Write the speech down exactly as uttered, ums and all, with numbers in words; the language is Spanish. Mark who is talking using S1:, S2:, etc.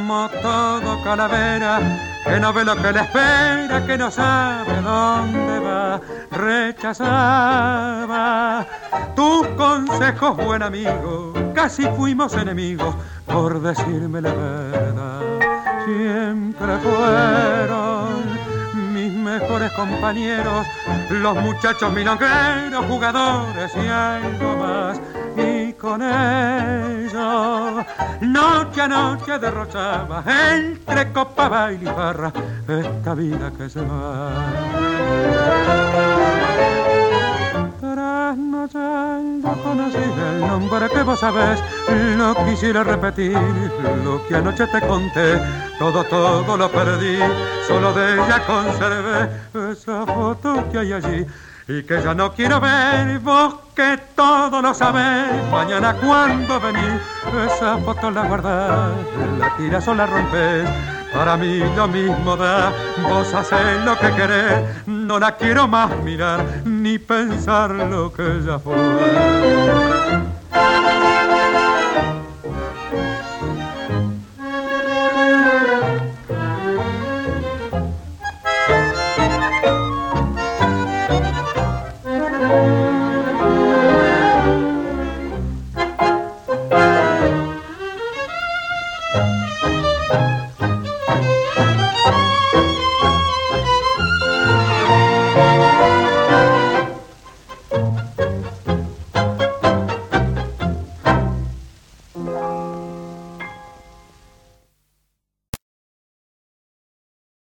S1: como todo calavera, que no ve lo que le espera, que no sabe dónde va. Rechazaba tus consejos, buen amigo, casi fuimos enemigos por decirme la verdad. Siempre fueron mis mejores compañeros, los muchachos milongueros, jugadores y algo más. Y con ellos noche a noche derrochaba entre copa, baile y farra esta vida que se va. Trasnochando conocí el nombre que vos sabés, no quisiera repetir lo que anoche te conté. Todo, todo lo perdí, solo de ella conservé esa foto que hay allí y que ya no quiero ver. Vos que todo lo sabés, mañana cuando venís, esa foto la guardás, la tirás o la rompés. Para mí lo mismo da, vos hacés lo que querés, no la quiero más mirar, ni pensar lo que ya fue.